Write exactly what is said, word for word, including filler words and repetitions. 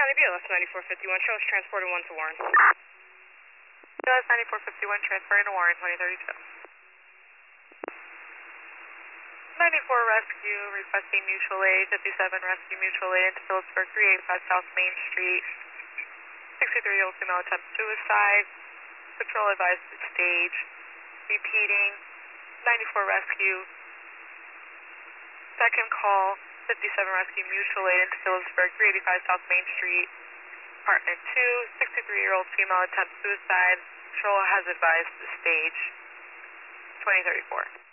County B L S ninety-four fifty-one, show us transported one to Warren. B L S ninety-four fifty-one, transferring to Warren, twenty thirty-two. ninety-four Rescue, requesting mutual aid, fifty-seven Rescue mutual aid into Phillipsburg, three eighty-five South Main Street. sixty-three-year-old female attempt suicide. Patrol advised to stage. Repeating, ninety-four Rescue. Second call, fifty-seven Rescue mutual aid into Phillipsburg, three eighty-five South Main Street. Apartment two, sixty-three-year-old female attempt suicide. Patrol has advised to stage. twenty thirty-four.